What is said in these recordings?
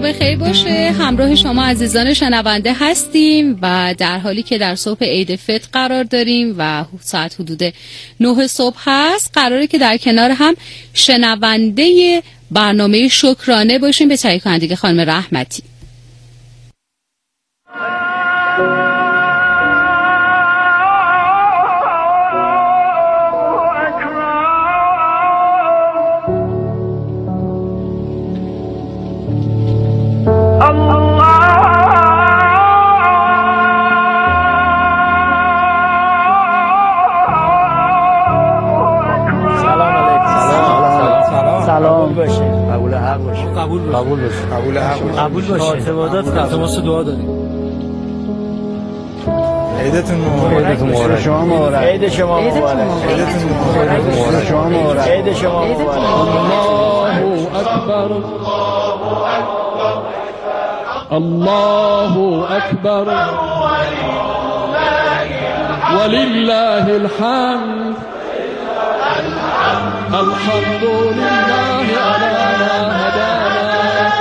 بخیر باشه. همراه شما عزیزان شنونده هستیم و در حالی که در صبح عید فطر قرار داریم و ساعت حدود 9 صبح هست، قراره که در کنار هم شنونده برنامه شکرانه باشیم به تهیه کننده خانم رحمتی. قبول باشه. ارتباطات تماس دعا داریم. عیدتون مبارک. شما مبارک. عید شما مبارک. عیدتون مبارک. شما مبارک. عید شما مبارک. الله اکبر ولله الحمد الحمد لله علی ما هدانا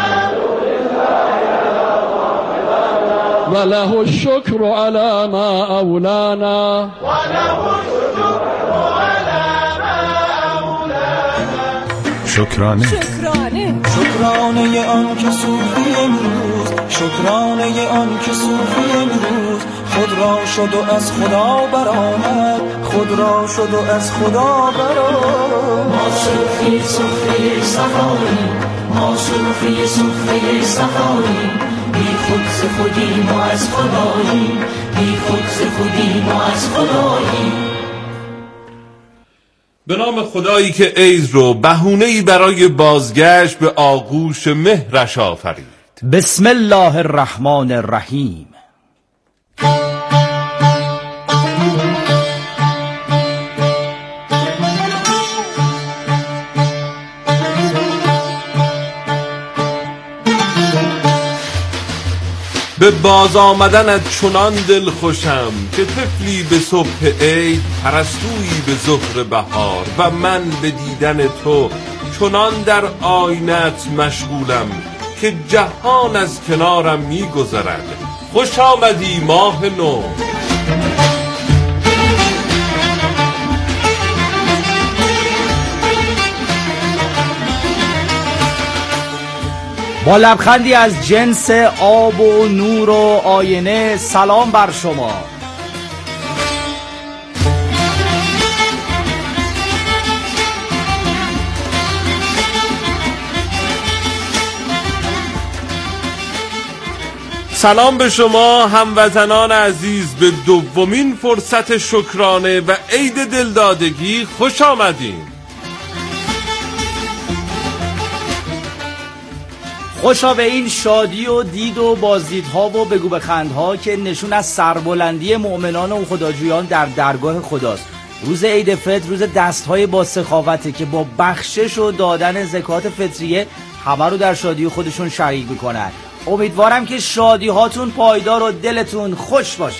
وله الشكر على ما اولانا شکرانه آن که صوفی امروز، شکرانه آن که صوفی امروز خود را شد و از خدا برآمد، خود را شد و از خدا برآمد. ما صوفی صفایی، ما صوفی صفایی، بی خود ز خودیم و از خداییم، بی خود ز خودیم و از خداییم. به نام خدایی که عید رو بهونه‌ای برای بازگشت به آغوش مهرش آفرید. بسم الله الرحمن الرحیم. به باز آمدنت چنان دل خوشم که طفلی به صبح عید، پرستویی به ظهر بهار و من به دیدن تو چنان در آینت مشغولم که جهان از کنارم می‌گذرد. خوش آمدی ماه نو. با لبخندی از جنس آب و نور و آینه سلام بر شما. سلام به شما هموطنان عزیز. به دومین فرصت شکرانه و عید دلدادگی خوش آمدین. خوشا به این شادی و دید و بازدیدها و بگو بخندها که نشون از سربلندی مؤمنان و خداجویان در درگاه خداست. روز عید فطر روز دستهای با سخاوته که با بخشش و دادن زکات فطریه همه رو در شادی خودشون شریک میکنن. امیدوارم که شادی هاتون پایدار و دلتون خوش باشه.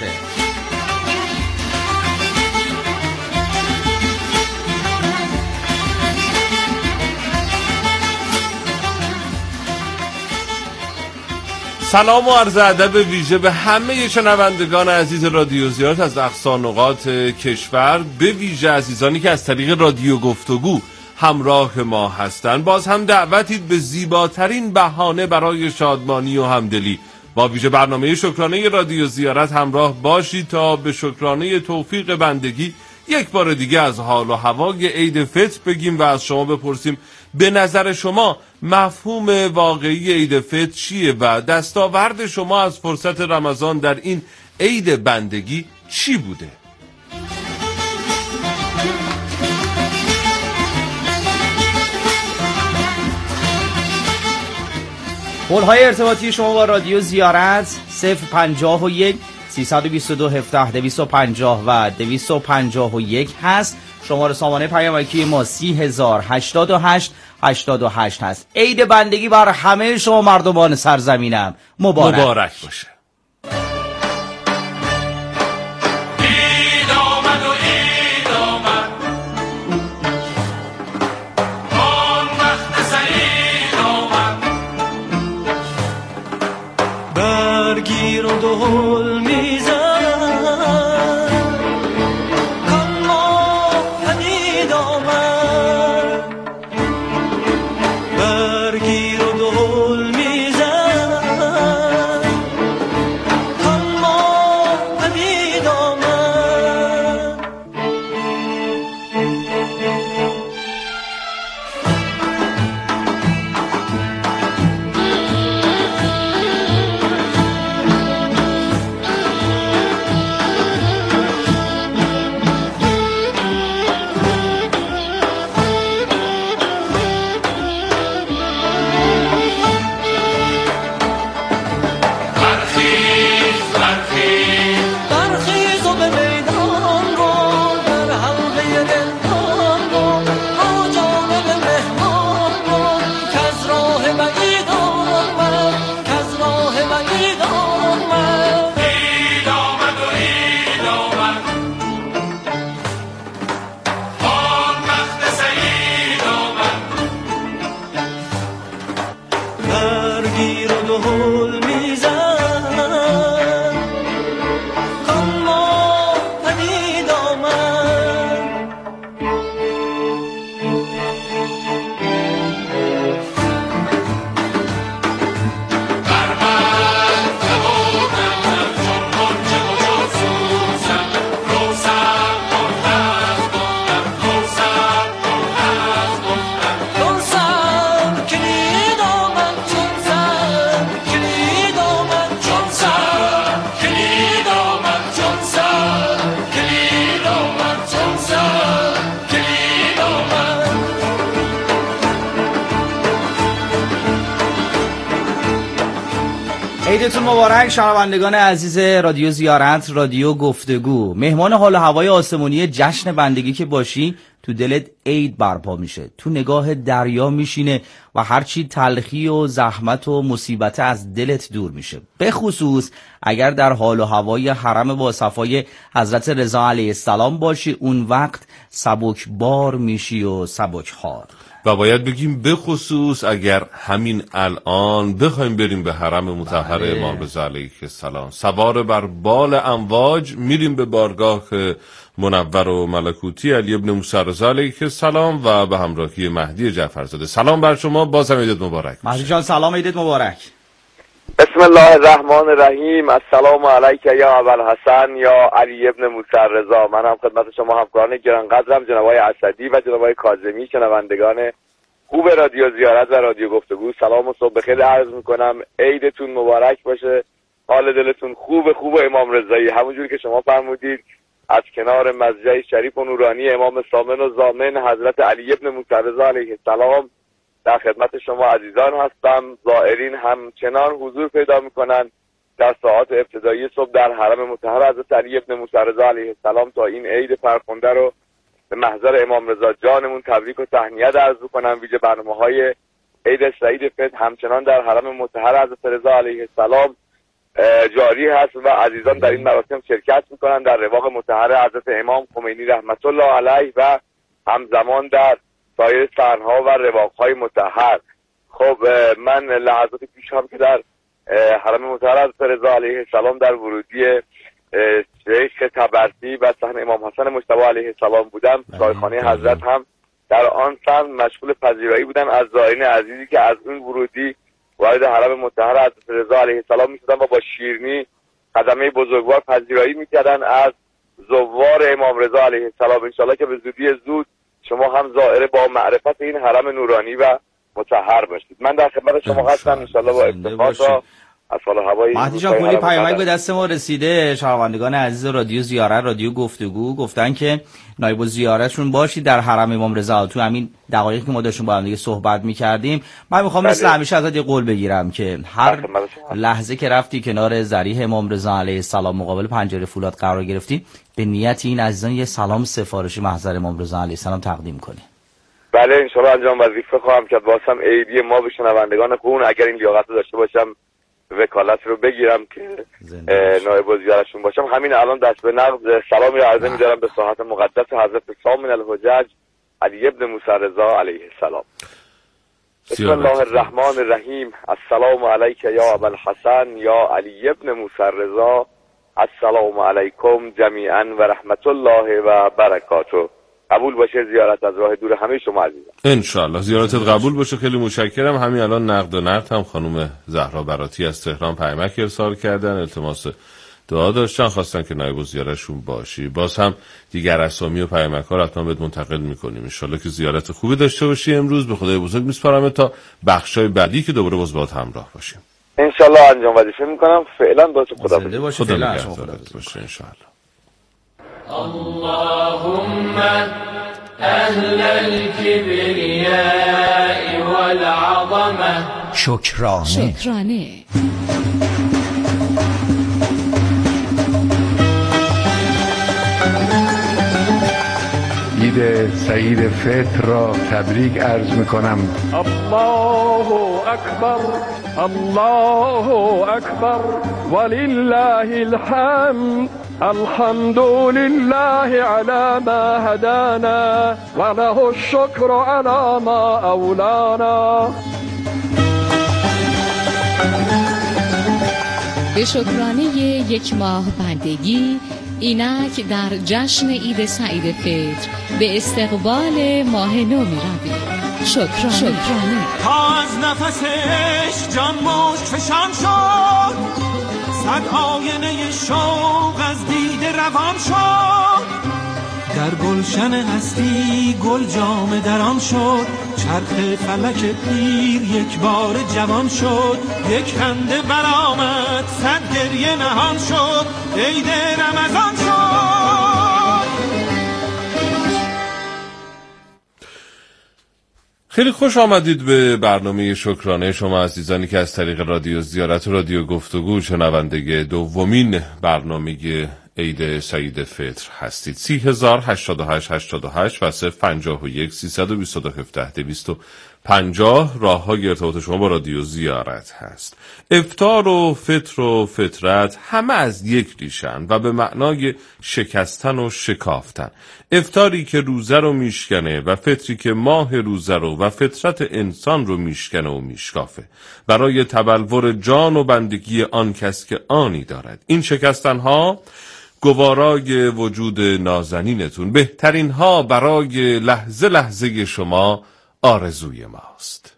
سلام و عرض ادب ویژه به همه شنوندگان عزیز رادیو زیارت از اقصا نقاط کشور، به ویژه عزیزانی که از طریق رادیو گفتگو همراه ما هستند. باز هم دعوتید به زیباترین بهانه برای شادمانی و همدلی. با ویژه برنامه شکرانه رادیو زیارت همراه باشید تا به شکرانه توفیق بندگی یک بار دیگه از حال و هوای عید فطر بگیم و از شما بپرسیم به نظر شما مفهوم واقعی عید فطر چیه و دستاورد شما از فرصت رمضان در این عید بندگی چی بوده؟ پل‌های ارتباطی شما با رادیو زیارت 051 322 17 250 و 251 هست. شماره سامانه پیامکی ما 30,088 88 هست. عید بندگی بر همه شما مردمان سرزمینم مبارک باشه. دهل میزد کان ما پدید آمد برگیر و دهل میزد کان ما پدید آمد برخیز و به میدان رو در حلقه رندان رو با جانب مهمان رو کز راه بعید آمد کز راه بعید آمد عید آمد و عید آمد آن وقت سعید آمد برگیر و دهل میزد کان ما پدید آمد بر من تبودم چون غنچه و چون سوسن روسن کن از گفتم روسن کن از گفتم چون سر کلید آمد چون سر کلید آمد چون سر کلید آمد چون سر کلید آمد چون سر کلید آمد عیدتون مبارک شنوندگان عزیز رادیو زیارت، رادیو گفتگو. مهمان حال و هوای آسمونی جشن بندگی که باشی تو دلت عید برپا میشه، تو نگاه دریا میشینه و هرچی تلخی و زحمت و مصیبت از دلت دور میشه، به خصوص اگر در حال و هوای حرم با صفای حضرت رضا علیه السلام باشی. اون وقت سبک بار میشی و سبک حال. و باید بگیم به خصوص اگر همین الان بخوایم بریم به حرم مطهر امام رضا علیه السلام، سوار بر بال امواج میریم به بارگاه منور و ملکوتی علی ابن موسی رضا علیه السلام و به همراهی مهدی جعفرزاده. سلام بر شما، بازم عیدت مبارک. مهدی جان سلام، عیدت مبارک. بسم الله الرحمن الرحیم. السلام علیک یا ابوالحسن یا علی ابن موسی رضا. من هم خدمت شما همکاران گرانقدرم جناب آقای اسدی و جناب آقای کاظمی، شنوندگان خوب رادیو زیارت و رادیو گفتگو، سلام و صبح بخیر عرض میکنم. عیدتون مبارک باشه، حال دلتون خوب و امام رضایی همونجوری که شما فرمودید از کنار مسجد شریف و نورانی امام سامن و ضامن حضرت علی ابن موسی رضا علیه السلام در خدمت شما عزیزان هستم. زائرین همچنان حضور پیدا میکنن در ساعات ابتدایی صبح در حرم مطهر حضرت علی ابن موسی رضا علیه السلام تا این عید فرخنده رو به محضر امام رضا جانمون تبریک و تهنیت عرض میکنم. ویژه برنامه‌های عید سعید فطر همچنان در حرم مطهر حضرت رضا علیه السلام جاری هست و عزیزان در این مراسم شرکت میکنن در رواق مطهر حضرت امام خمینی رحمت الله علیه و همزمان در سایر صحن‌ها و رواق‌های مطهر. خب من لحظات پیش هم که در حرم مطهر حضرت رضا علیه السلام در ورودی شیخ طبرسی و صحن امام حسن مجتبی علیه السلام بودم. چایخانه حضرت هم در آن صحن مشغول پذیرایی بودن از زائرین عزیزی که از اون ورودی وارد حرم مطهر حضرت رضا علیه السلام می‌شدن و با شیرینی خدمه بزرگوار پذیرایی می‌کردن از زوار امام رضا علیه السلام. انشالله که به زودی زود شما هم زائر با معرفت این حرم نورانی و مطهر باشید. من در خدمت شما هستم انشالله با افتخار تا از حال هوای مهدی جان کلی پیامک به دست ما رسیده. شنوندگان عزیز رادیو زیارت، رادیو گفتگو گفتن که نایب الزیارتشون باشید در حرم امام رضا. تو همین دقایقی که ما داشتیم با هم دیگه صحبت می‌کردیم، من می‌خوام مثل همیشه ازت یه قول بگیرم که هر لحظه که رفتی کنار ضریح امام رضا علیه السلام مقابل پنجره فولاد قرار گرفتی، به نیت این عزیزان یه سلام سفارشی محضر امام رضا علیه السلام تقدیم کنی. بله انشالله انجام وظیفه خواهم کرد. واسم عیدی ما به شنوندگان خوبون اگر این لیاقت رو داشته باشم وکالت رو بگیرم که نایب الزیارتشون باشم. همین الان دست به نقد سلامی عرضه می‌دارم به ساحت مقدس حضرت سامن الحجج علی ابن موسی رضا علیه السلام. بسم الله الرحمن الرحیم. السلام علیک یا ابوالحسن یا علی ابن موسی رضا. السلام علیکم جمیعا و رحمت الله و برکاته. قبول باشه زیارت از راه دور همه شما عزیزان. انشالله زیارتت قبول باشه. خیلی متشکرم. همین الان نقد و نقد هم خانم زهرا براتی از تهران پیامک ارسال کردن، التماس دعا داشتن، خواستن که نایب الزیارتشون باشی. باز هم دیگر اسامی و پیامک ها رو حتما بهت منتقل میکنیم. انشالله که زیارت خوبی داشته باشی. امروز به خدای بزرگ میسپارم تا بخشای بعدی که دوباره باز باهات همراه باشیم. انشالله انجام وظیفه میکنم. فعلا با تو خدا باشه. خدا نگهدارت باشه انشالله. اللهم اهل الكبریاء والعظمه. شکرانه. عید سعید فطر را تبریک عرض میکنم. الله اکبر الله اکبر ولله الحمد. الحمد لله على ما هدانا وله الشكر على ما اولانا. به شکرانه یک ماه بندگی اینک در جشن عید سعید فطر به استقبال ماه نو می رویم. شکرانه. تا از نفسش جان مشک فشان شد، صد آینه شوق از دیده روان شد. در گلشن هستی گل جام دران شد، چرخ فلک پیر یک بار جوان شد. یک خنده برآمد صد گریه نهان شد، عید رمضان شد. خیلی خوش آمدید به برنامه شکرانه شما عزیزانی که از طریق رادیو زیارت و رادیو گفتگو شنونده دومین برنامه عید سعید فطر هستید. 30,088 و 051 322 250 راه های ارتباط شما با رادیو زیارت هست. افطار و فطر و فطرت همه از یک ریشن و به معنای شکستن و شکافتن. افطاری که روزه رو میشکنه و فطری که ماه روزه رو و فطرت انسان رو میشکنه و میشکافه برای تبلور جان و بندگی آن کس که آنی دارد. این شکستن ها گوارای وجود نازنینتون، بهترین ها برای لحظه لحظه شما آرزوی ماست.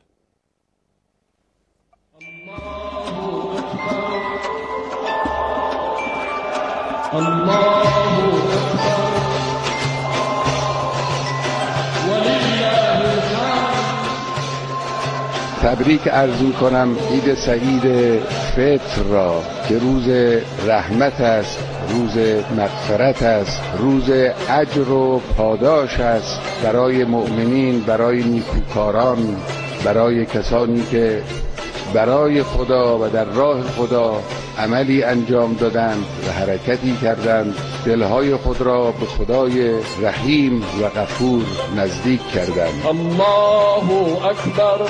تبریک عرض کنم عید سعید فطر را که روز رحمت است، روز مغفرت است، روز اجر و پاداش است برای مؤمنین، برای نیکوکاران، برای کسانی که برای خدا و در راه خدا عملی انجام دادند و حرکتی کردند، دلهای خود را به خدای رحیم و غفور نزدیک کردند. الله اکبر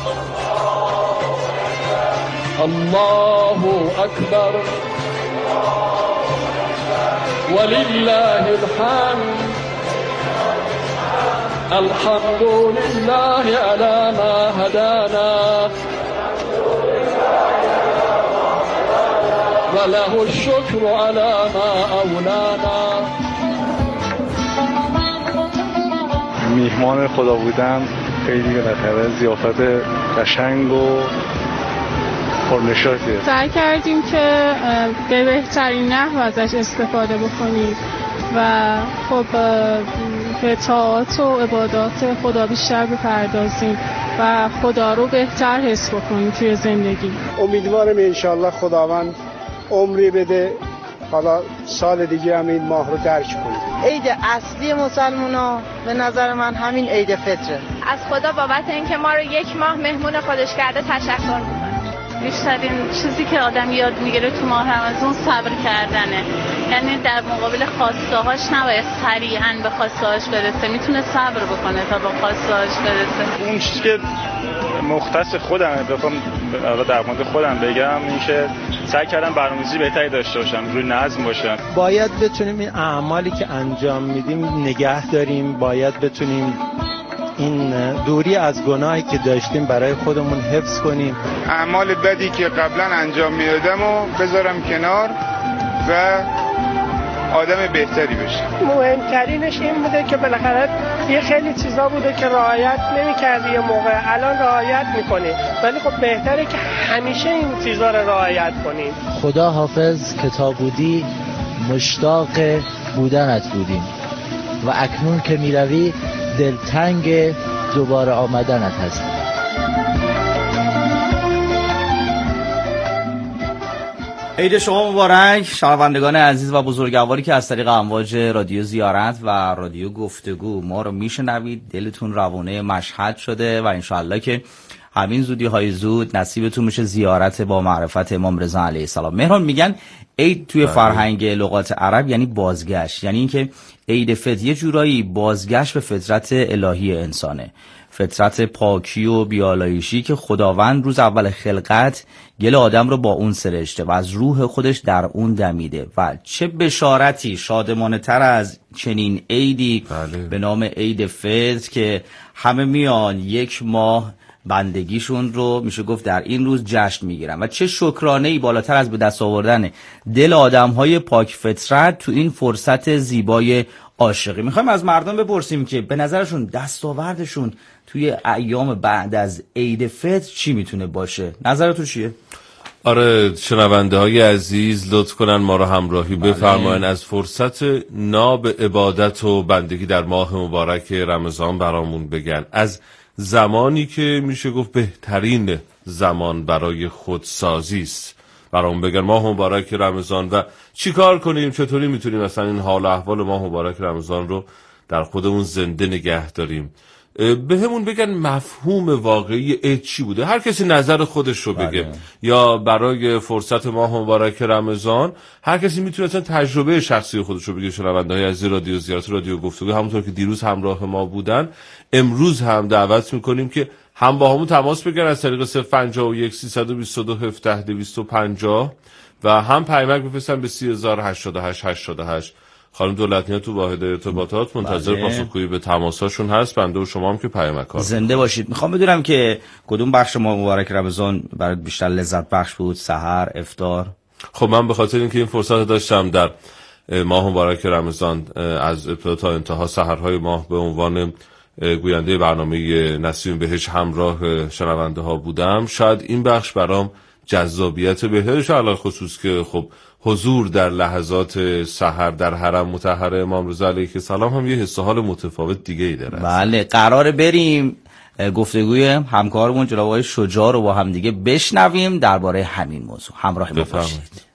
الله اکبر ولله الحمد. الحمد لله على ما هدانا وله الشكر على ما اولانا. میهمان خدا بودم، خیلی بالاخره زیافت قشنگ و پرنشاطیه. سعی کردیم که به بهترین نحو ازش استفاده بکنیم و خب به طاعات و عبادات خدا بیشتر بپردازیم و خدا رو بهتر حس بکنیم توی زندگی. امیدوارم انشالله خداوند عمری بده، حالا سال دیگه هم این ماه رو درک کنیم. عید اصلی مسلمونا به نظر من همین عید فطره. از خدا بابت اینکه ما رو یک ماه مهمون خودش کرده تشکر می‌کنم. بیشترین چیزی که آدم یاد میگیره تو ماه رمضان صبر کردنه. یعنی در مقابل خواسته‌هاش نباید سریعاً به خواسته‌هاش برسه، میتونه صبر بکنه تا به خواسته‌هاش برسه. اون چیزی که مختص خودم بخوام در مورد خودم بگم این که سعی کردم برنامه‌ریزی بهتری داشته باشم، روی نظم باشم. باید بتونیم این اعمالی که انجام میدیم نگه داریم، باید بتونیم این دوری از گناهی که داشتیم برای خودمون حفظ کنیم. اعمال بدی که قبلا انجام میدادم و بذارم کنار و آدم بهتری بشه. مهمترینش این بوده که بالاخره یه خیلی چیزا بوده که رعایت نمی‌کردی یه موقع، الان رعایت می‌کنی، ولی خب بهتره که همیشه این چیزا رو رعایت کنیم. خدا حافظ که تا بودی مشتاق بودنت بودیم و اکنون که میروی دلتنگ دوباره آمدنت هست. عید شما مبارک شنوندگان عزیز و بزرگواری که از طریق امواج رادیو زیارت و رادیو گفتگو ما رو میشنوید. دلتون روانه مشهد شده و انشالله که همین زودی های زود نصیبتون میشه زیارت با معرفت امام رضا علیه السلام. مهران، میگن عید توی فرهنگ لغات عرب یعنی بازگشت، یعنی اینکه عید فطر یه جورایی بازگشت به فطرت الهی انسانه، فطرت پاکی و بیالایشی که خداوند روز اول خلقت گل آدم رو با اون سرشته و از روح خودش در اون دمیده. و چه بشارتی شادمانه تر از چنین عیدی به نام عید فطر که همه میان یک ماه بندگیشون رو میشه گفت در این روز جشن میگیرن و چه شکرانه‌ای بالاتر از به دست آوردن دل آدم‌های پاک فطرت تو این فرصت زیبای عاشقی. میخوایم از مردم بپرسیم که به نظرشون دستاوردشون توی ایام بعد از عید فطر چی میتونه باشه؟ نظرتون چیه؟ آره، شنونده های عزیز لطف کنن ما رو همراهی بفرمایین، از فرصت ناب عبادت و بندگی در ماه مبارک رمضان برامون بگن، از زمانی که میشه گفت بهترین زمان برای خودسازی است برامون بگن ماه مبارک رمضان و چی کار کنیم، چطوری میتونیم مثلا این حال و احوال ماه مبارک رمضان رو در خودمون زنده نگه داریم. به همون بگن مفهوم واقعی عید چی بوده، هر کسی نظر خودش رو بگه. یا برای فرصت ماه مبارک رمضان هر کسی میتونه تجربه شخصی خودش رو بگه. شنونده‌های عزیز رادیو زیارت رادیو گفتگو همونطور که دیروز همراه ما بودن امروز هم دعوت میکنیم که هم با همون تماس بگیرن از طریق 051 322 17 250 و هم پیامک بفرستن به 3008888. خانم دولتنیا تو واحد ارتباطات منتظر پاسخگویی به تماساشون هست. بنده و شما هم که پیامک ها زنده باشید. میخوام بدونم که کدوم بخش ماه مبارک رمضان برات بیشتر لذت بخش بود، سحر، افطار؟ خب من به خاطر اینکه این فرصت داشتم در ماه مبارک رمضان از ابتدا تا انتها سحرهای ماه به عنوان گوینده برنامه نسیم بهش همراه شنونده ها بودم، شاید این بخش برام جذابیت بهترش، علاوه خصوص که خب حضور در لحظات سحر در حرم مطهر امام رضا علیه السلام هم یه حس و حال متفاوت دیگه ای داره. بله، قراره بریم گفتگوی همکارمون جناب آقای شجاع رو با هم دیگه بشنویم درباره همین موضوع. همراه ما باشید.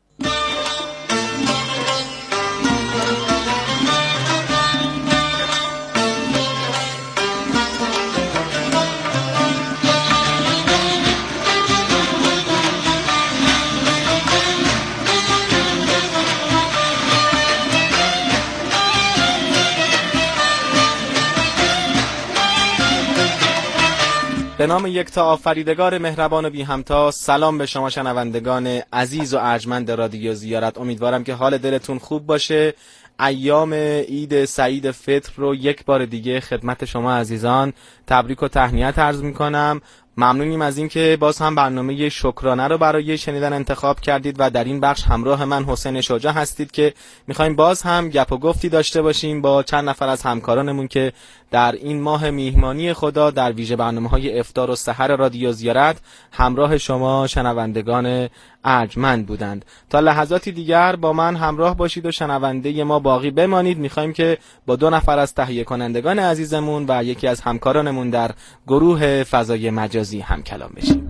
به نام یکتا آفریدگار مهربان و بی همتا، سلام به شما شنوندگان عزیز و ارجمند رادیو زیارت. امیدوارم که حال دلتون خوب باشه. ایام عید سعید فطر رو یک بار دیگه خدمت شما عزیزان تبریک و تهنیت عرض میکنم. ممنونیم از این که باز هم برنامه شکرانه رو برای شنیدن انتخاب کردید و در این بخش همراه من حسین شجاع هستید که میخوایم باز هم گپ و گفتی داشته باشیم با چند نفر از همکارانمون که در این ماه میهمانی خدا در ویژه برنامه‌های افطار و سحر رادیو زیارت همراه شما شنوندگان ارجمند بودند. تا لحظاتی دیگر با من همراه باشید و شنونده ما باقی بمانید. میخوایم که با دو نفر از تهیه کنندگان عزیزمون و یکی از همکارانمون در گروه فضای مجازی هم کلام بشیم.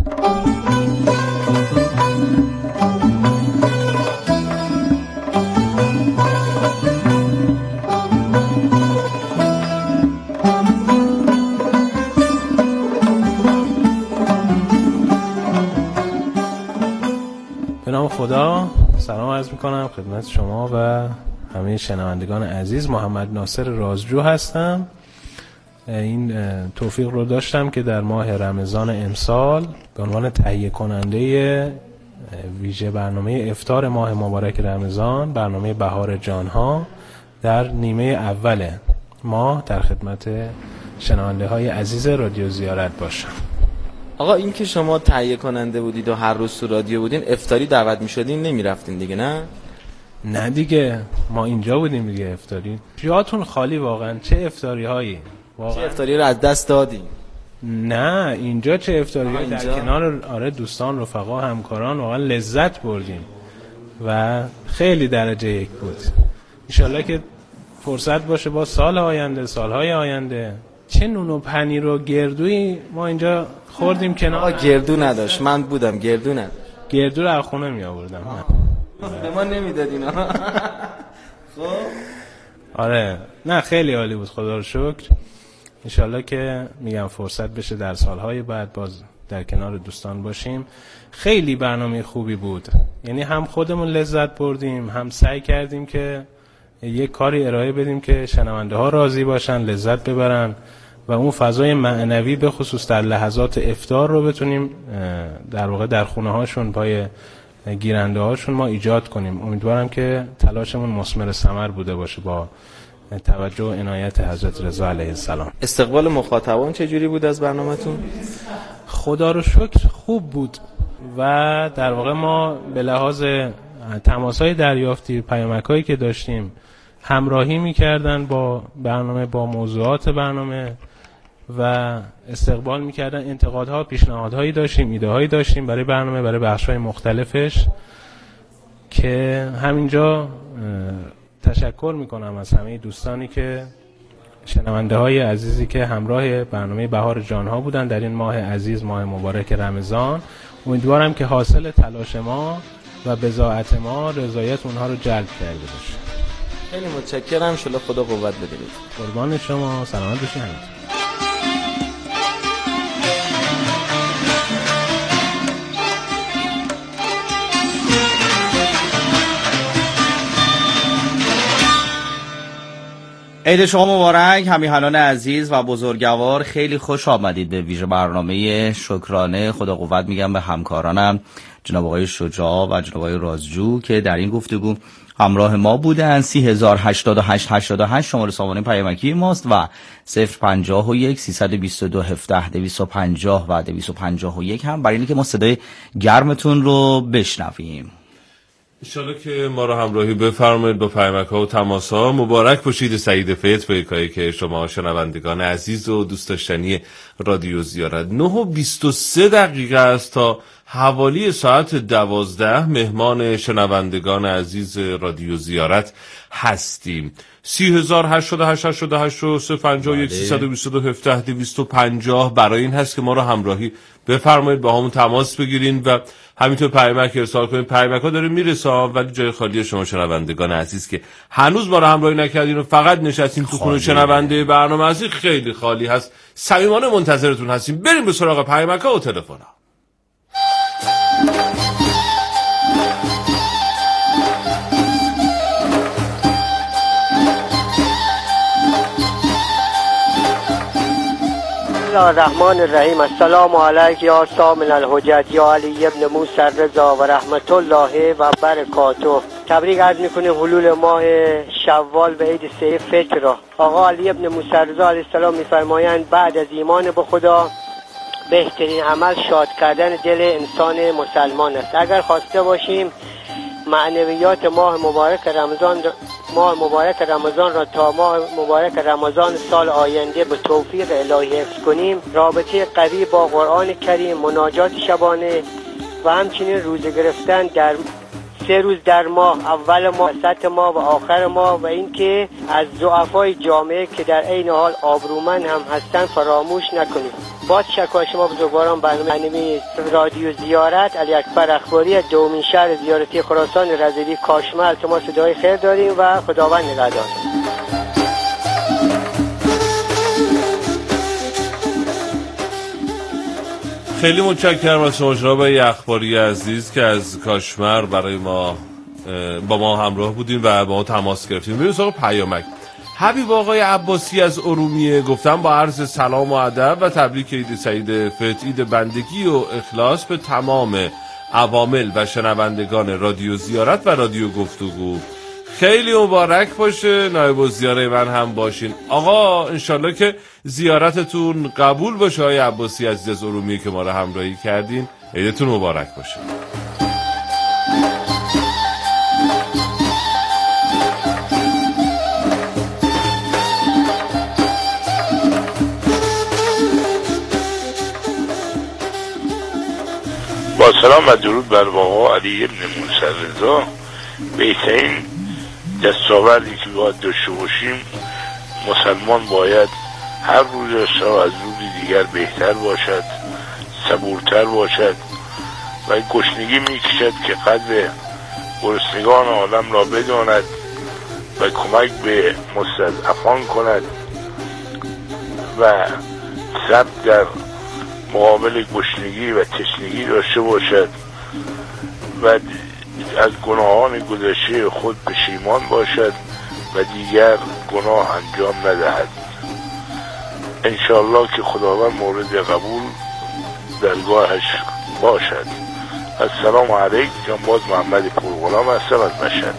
به نام خدا سلام عرض میکنم خدمت شما و همه شنوندگان عزیز. محمد ناصر رازجو هستم. این توفیق رو داشتم که در ماه رمضان امسال به عنوان تهیه کننده ویژه برنامه افطار ماه مبارک رمضان، برنامه بهار جانها، در نیمه اول ماه در خدمت شنونده های عزیز رادیو زیارت باشم. آقا این که شما تهیه کننده بودید و هر روز تو رادیو بودین، افطاری دعوت می‌شدین نمی‌رفتین دیگه نه؟ نه دیگه، ما اینجا بودیم دیگه. افطاری جاتون خالی واقعا. چه افطاری هایی واقعا. چه افطاری رو از دست دادین؟ نه اینجا چه افطاری در کنار دوستان، رفقا، همکاران واقعا لذت بردیم و خیلی درجه یک بود. انشالله که فرصت باشه با سال آینده، سالهای آینده. چه نون و پنیر و گردویی ما اینجا خوردیم کنار. گردو نداشت، من بودم گردو نداشت. گردو رو از خونه می آوردم. به ما نمیدادین. خب آره نه خیلی عالی بود، خدا رو شکر. انشالله که میگم فرصت بشه در سالهای بعد باز در کنار دوستان باشیم. خیلی برنامه خوبی بود، یعنی هم خودمون لذت بردیم، هم سعی کردیم که یک کاری ارائه بدیم که شنونده ها راضی باشن، لذت ببرن و اون فضای معنوی به خصوص در لحظات افطار رو بتونیم در واقع در خونه هاشون پای گیرنده هاشون ما ایجاد کنیم. امیدوارم که تلاشمون مثمر ثمر بوده باشه با توجه و عنایت حضرت رضا علیه السلام. استقبال مخاطبان چجوری بود از برنامه‌تون؟ خدا رو شکر خوب بود و در واقع ما به لحاظ تماس‌های دریافتی، پیامک‌هایی که داشتیم همراهی می‌کردن با برنامه، با موضوعات برنامه و استقبال می‌کردن. انتقادها، پیشنهادهایی داشتیم، ایده‌هایی داشتیم برای برنامه، برای بخش‌های مختلفش که همینجا تشکر می‌کنم از همه دوستانی که شنونده‌های عزیزی که همراه برنامه بهار جان‌ها بودن در این ماه عزیز، ماه مبارک رمضان. امیدوارم که حاصل تلاش ما و بضاعت ما رضایت اونها رو جلب کرده باشه. خیلی متشکرم. ان شاءالله خدا قوت بده. قربان شما، سلامت باشید. عید شما مبارک همیهنان عزیز و بزرگوار. خیلی خوش آمدید به ویژه برنامه شکرانه. خدا قوت میگم به همکارانم جناب آقای شجاع و جناب آقای رازجو که در این گفتگو همراه ما بودن. 308888 شماره سامانه پیامکی ماست و 051 322 17 250 و 251 هم برای اینکه ما صدای گرمتون رو بشنویم. انشالله که ما رو همراهی بفرمایید با پیامک‌ها و تماس‌ها. مبارک باشید سعید فطر به یکایی که شما شنوندگان عزیز و دوست داشتنی رادیو زیارت. 9:23 است تا حوالی ساعت 12 مهمان شنوندگان عزیز رادیو زیارت هستیم. 308888 و 051 322 17 250 برای این هست که ما رو همراهی بفرمایید، با همون تماس بگیرین و همینطور پیامک ارسال کنید. پیامک ها داره میرسه ولی جای خالی شما شنوندگان عزیز که هنوز ما رو همراهی نکردین و فقط نشستین تو خونه شنونده برنامه عزیز خیلی خالی هست. صمیمانه منتظرتون هستیم. بریم به سراغ پیامک ها و تلفن ها. بسم الله الرحمن الرحیم. السلام علیک یا سامن الحجت یا علی ابن موسی رضا و رحمت الله و برکاته. تبریک عرض میکنیم حلول ماه شوال به عید سه فطر را. آقا علی ابن موسی رضا علیه السلام میفرمایند بعد از ایمان به خدا بهترین عمل شاد کردن دل انسان مسلمان است. اگر خواسته باشیم معنویات ماه مبارک رمضان را تا ماه مبارک رمضان سال آینده به توفیق الهی حفظ کنیم، رابطه قوی با قرآن کریم، مناجات شبانه و همچنین روزه گرفتن در 3 روز در ماه، اول ماه، وسط ماه و آخر ماه، و اینکه از ضعفای جامعه که در عین حال آبرومند هم هستند فراموش نکنیم. با تشکر شما بزرگواران برنامه رادیو زیارت علی اکبر اخباری دومین شهر زیارتی خراسان رضوی کاشمه التماس دعای خیر داریم و خداوند نگهدار. خیلی متشکرم از شما جناب اخباری عزیز که از کاشمر برای ما با ما همراه بودین و با ما تماس گرفتین. بریم سراغ پیامک. حبیب آقای عباسی از ارومیه گفتم با عرض سلام و ادب و تبریک عید سعید فطر، عید بندگی و اخلاص به تمام عوامل و شنوندگان رادیو زیارت و رادیو گفتگو. خیلی مبارک باشه، نایب الزیاره من هم باشین. آقا انشالله که زیارتتون قبول باشه آقای عباسی عزیز از ارومیه که ما رو همراهی کردین. عیدتون مبارک باشه. با سلام و درود بر آقا علی ابن موسی رضا. بهترین دستاوردی که باید داشته باشیم، مسلمان باید هر روز از روز دیگر بهتر باشد، صبورتر باشد و گشنگی میکشد که قدر گرسنگان عالم را بداند و کمک به مستضعفان کند و صبر در مقابل گشنگی و تشنگی داشته باشد و از گناهان گذشته خود پشیمان باشد و دیگر گناه انجام ندهد. انشاءالله که خداوند مورد قبول درگاهش باشد. السلام علیکم. جنباز محمد پورغلام هستم از مشهد.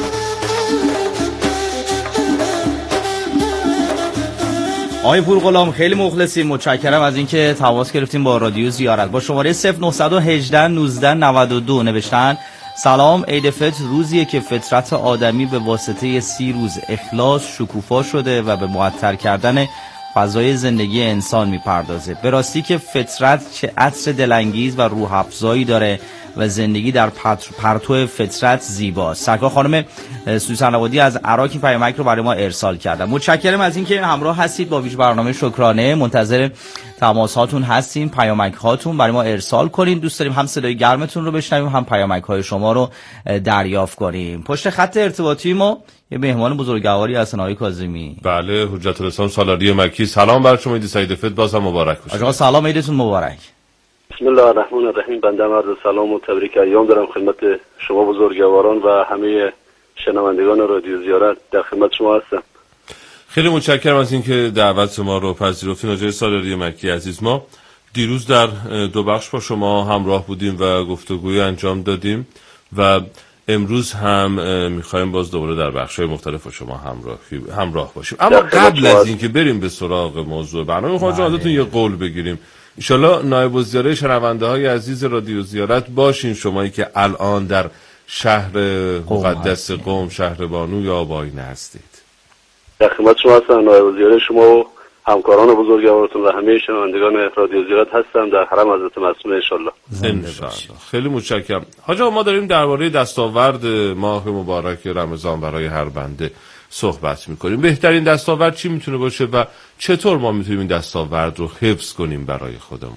آقای پورغلام خیلی مخلصیم، متشکرم از اینکه تماس گرفتیم با رادیو زیارت. با شماره 0918 19 92 نوشتن: سلام، عید فطر روزیه که فطرت آدمی به واسطه 30 روز اخلاص شکوفا شده و به معطر کردن فضای زندگی انسان میپردازه. به راستی که فطرت چه عطر دلانگیز و روح افزایی داره و زندگی در پرتو فطرت زیباست. سرکار خانم سوسن آبادی از عراق این پیامک رو برای ما ارسال کردن. متشکرم از اینکه همراه هستید با ویژه برنامه شکرانه. منتظر تماس هاتون هستیم، پیامک هاتون برای ما ارسال کنین. دوست داریم هم صدای گرمتون رو بشنویم، هم پیامک های شما رو دریافت کنیم. پشت خط ارتباطی ما یه مهمان بزرگواری هستن، آقای کاظمی. بله، حجت الاسلام سالاری مکی. سلام بر شما، عید سعید فطر بازم مبارک باشه. آقا سلام، عیدتون مبارک. بسم الله الرحمن الرحیم. بنده عرض سلام و تبریک ایام دارم خدمت شما بزرگواران و همه شنوندگان رادیو زیارت. در خدمت شما هستم. خیلی متشکرم از اینکه دعوت ما رو پذیرفتین. آقای سالاری مکی عزیز، ما دیروز در دو بخش با شما همراه بودیم و گفتگوی انجام دادیم و امروز هم میخوایم باز دوباره در بخش‌های مختلف با شما همراه باشیم. اما قبل از اینکه بریم به سراغ موضوع برنامه، میخوام ازتون یه قول بگیریم. انشالله نایب الزیاره شنونده های عزیز رادیو زیارت باشین، شمایی که الان در شهر مقدس قم، شهر بانو یا آباینه هستید. در خدمت شما هستم. نایب الزیاره شما و همکاران بزرگوارتون و همه شنوندگان رادیو زیارت هستم در حرم حضرت معصومه انشالله. خیلی متشکرم. حاج آقا، ما داریم درباره دستاورد ماه مبارک رمضان برای هر بنده صحبت میکنیم. بهترین دستاورد چی میتونه باشه و چطور ما میتونیم این دستاورد رو حفظ کنیم برای خودمون؟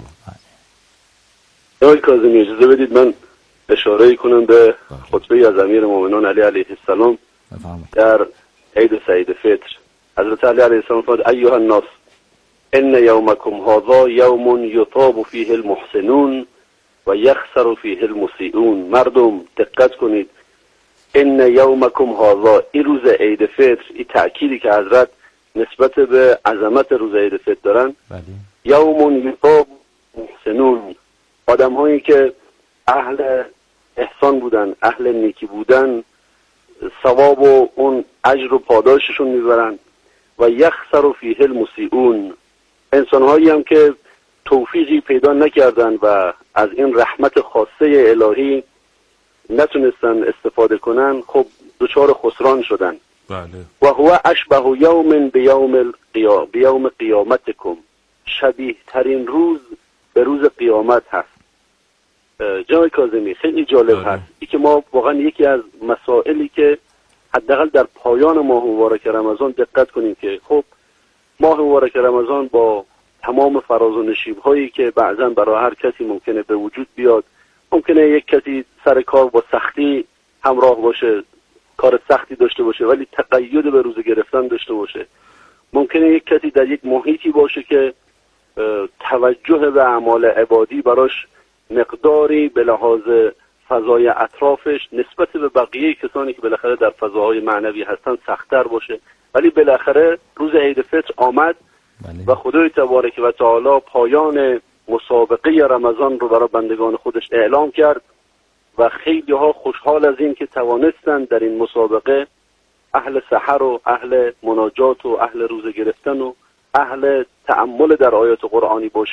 آقای کاظمی اجازه بدید من اشاره کنم به خطبه از امیر مومنان علی علیه السلام در عید سعید فطر. حضرت علی علیه السلام فرمود: ایها الناس ان یومکم هذا یوم یطاب فیه المحسنون و یخسر فیه المسیئون. مردم دقت کنید، ان یومکم هذا، این روز عید فطر، این تأکیدی که حضرت نسبت به عظمت روز عید فطر دارن، یوم یطاب محسنون، آدم هایی که اهل احسان بودن، اهل نیکی بودن، ثواب و اون اجر و پاداششون میبرن. و یخسر فیه المسیئون، انسان هایی هم که توفیقی پیدا نکردن و از این رحمت خاصه الهی نتونستن استفاده کنن، خب دچار خسران شدن. بله. و هو اشبه یوم بیوم قیامتکم، شبیه ترین روز به روز قیامت هست. جناب کاظمی خیلی جالب هست این که ما واقعا یکی از مسائلی که حداقل در پایان ماه مبارک رمضان دقت کنیم که خب ماه مبارک رمضان با تمام فراز و نشیب هایی که بعضا برای هر کسی ممکنه به وجود بیاد، ممکنه یک کسی سر کار با سختی همراه باشه، کار سختی داشته باشه ولی تقید به روزه گرفتن داشته باشه، ممکنه یک کسی در یک محیطی باشه که توجه به اعمال عبادی براش مقداری به لحاظ فضای اطرافش نسبت به بقیه کسانی که بالاخره در فضاهای معنوی هستن سخت‌تر باشه، ولی بالاخره روز عید فطر آمد و خدای تبارک و تعالی پایان مسابقه رمضان رو برای بندگان خودش اعلام کرد و خیلی ها خوشحال از این که توانستن در این مسابقه اهل سحر و اهل مناجات و اهل روزه گرفتن و اهل تأمل در آیات قرآنی باشه